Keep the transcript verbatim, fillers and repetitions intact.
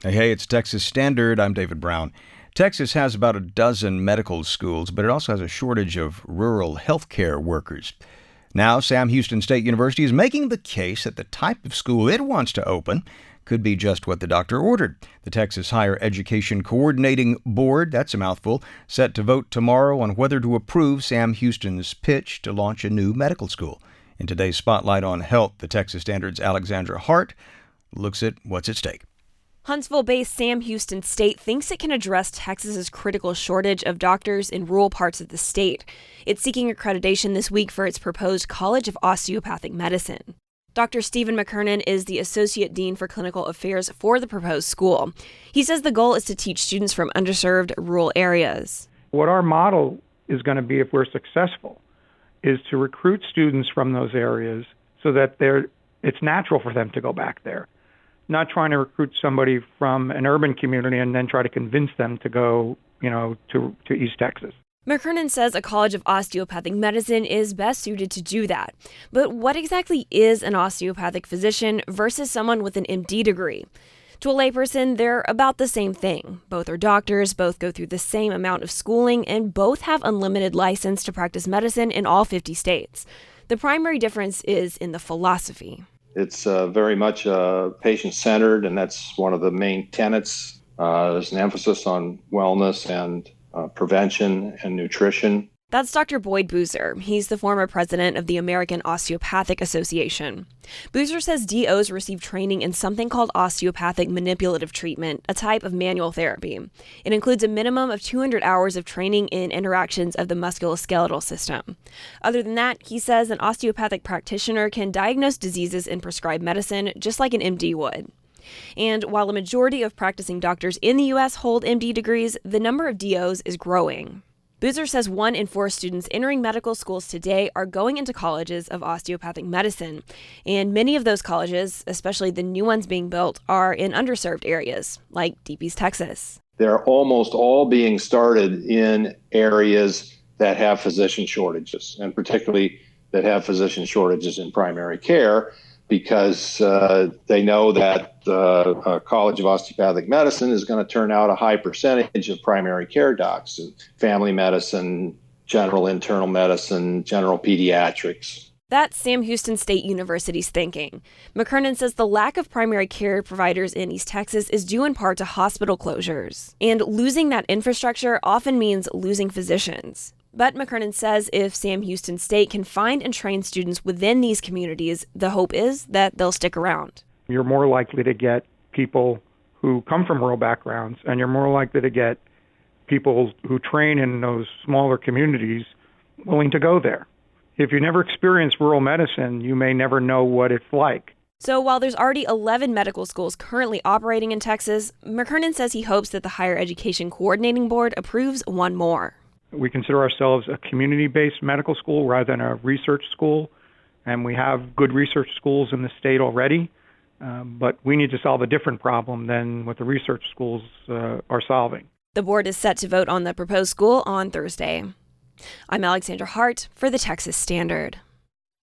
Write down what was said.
Hey, hey, it's Texas Standard. I'm David Brown. Texas has about a dozen medical schools, but it also has a shortage of rural healthcare workers. Now, Sam Houston State University is making the case that the type of school it wants to open could be just what the doctor ordered. The Texas Higher Education Coordinating Board, that's a mouthful, set to vote tomorrow on whether to approve Sam Houston's pitch to launch a new medical school. In today's Spotlight on Health, the Texas Standard's Alexandra Hart looks at what's at stake. Huntsville-based Sam Houston State thinks it can address Texas's critical shortage of doctors in rural parts of the state. It's seeking accreditation this week for its proposed College of Osteopathic Medicine. Doctor Stephen McKernan is the Associate Dean for Clinical Affairs for the proposed school. He says the goal is to teach students from underserved rural areas. What our model is going to be, if we're successful, is to recruit students from those areas so that they're, it's natural for them to go back there. Not trying to recruit somebody from an urban community and then try to convince them to go, you know, to, to East Texas. McKernan says a College of Osteopathic Medicine is best suited to do that. But what exactly is an osteopathic physician versus someone with an M D degree? To a layperson, they're about the same thing. Both are doctors, both go through the same amount of schooling, and both have unlimited license to practice medicine in all fifty states. The primary difference is in the philosophy. It's uh, very much uh, patient-centered, and that's one of the main tenets. Uh, there's an emphasis on wellness and uh, prevention and nutrition. That's Doctor Boyd Boozer. He's the former president of the American Osteopathic Association. Boozer says D Os receive training in something called osteopathic manipulative treatment, a type of manual therapy. It includes a minimum of two hundred hours of training in interactions of the musculoskeletal system. Other than that, he says an osteopathic practitioner can diagnose diseases and prescribe medicine just like an M D would. And while a majority of practicing doctors in the U S hold M D degrees, the number of D Os is growing. Boozer says one in four students entering medical schools today are going into colleges of osteopathic medicine. And many of those colleges, especially the new ones being built, are in underserved areas, like Deep East Texas. They're almost all being started in areas that have physician shortages, and particularly that have physician shortages in primary care, because uh, they know that uh, a College of Osteopathic Medicine is going to turn out a high percentage of primary care docs in family medicine, general internal medicine, general pediatrics. That's Sam Houston State University's thinking. McKernan says the lack of primary care providers in East Texas is due in part to hospital closures. And losing that infrastructure often means losing physicians. But McKernan says if Sam Houston State can find and train students within these communities, the hope is that they'll stick around. You're more likely to get people who come from rural backgrounds, and you're more likely to get people who train in those smaller communities willing to go there. If you never experience rural medicine, you may never know what it's like. So while there's already eleven medical schools currently operating in Texas, McKernan says he hopes that the Higher Education Coordinating Board approves one more. We consider ourselves a community-based medical school rather than a research school, and we have good research schools in the state already, um, but we need to solve a different problem than what the research schools uh, are solving. The board is set to vote on the proposed school on Thursday. I'm Alexandra Hart for the Texas Standard.